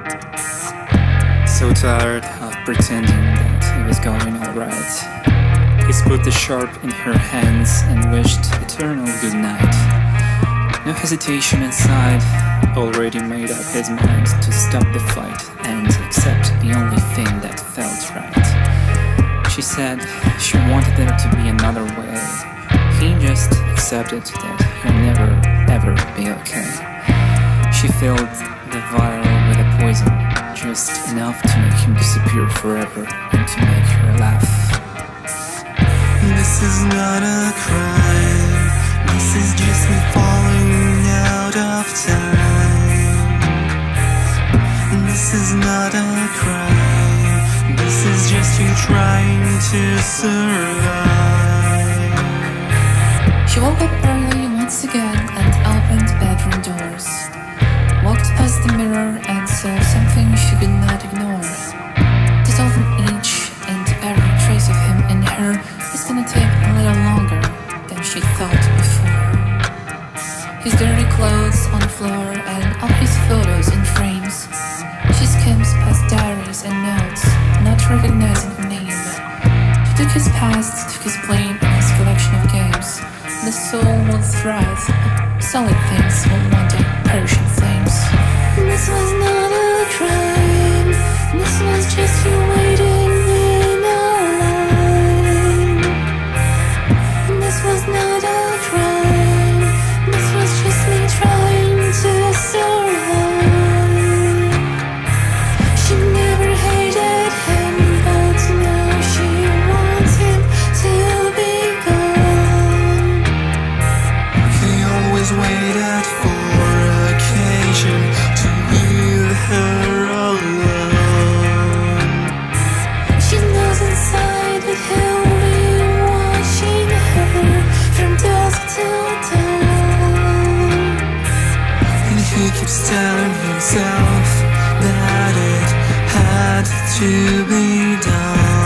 So tired of pretending that he was going alright, he put the sharp in her hands and wished eternal good night. No hesitation inside, already made up his mind to stop the fight and accept the only thing that felt right. She said she wanted there to be another way. He just accepted that he'll never ever be okay. She filled the vial with a poison, just enough to make him disappear forever and to make her laugh. This is not a crime, this is just me falling out of time. This is not a crime, this is just you trying to survive. She woke up early once again and opened bedroom doors. Walked past the mirror and saw something she could not ignore. Dissolving each and every trace of him in her is gonna take a little longer than she thought before. His dirty clothes on the floor and all his photos in frames. She skims past diaries and notes, not recognizing the name. She took his past, took his blame and his collection of games. The soul will thrive, solid things will one day perish in flames. This was not a crime, this was just you waiting in a line. This was not a crime, this was just me trying to survive. She never hated him, but now she wants him to be gone. He always waited for occasion to leave her alone. She knows inside that he'll be watching her from dusk till dawn. And he keeps telling himself that it had to be done.